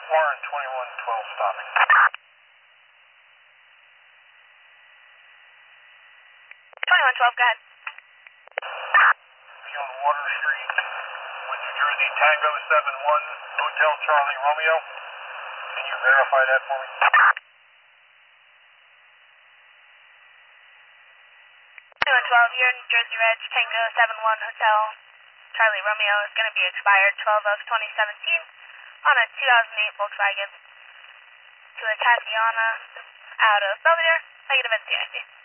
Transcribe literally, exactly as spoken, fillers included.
Warren twenty-one twelve stopping. twenty-one twelve, go ahead. Be on Water Street, New Jersey, Tango seven one, Hotel Charlie Romeo. Can you verify that for me? twenty-one twelve, you're in Jersey Reg, Tango seven one, Hotel Charlie Romeo is going to be expired twelve of twenty seventeen on a two thousand eight Volkswagen to the Tatiana out of Belvedere, negative N C I C.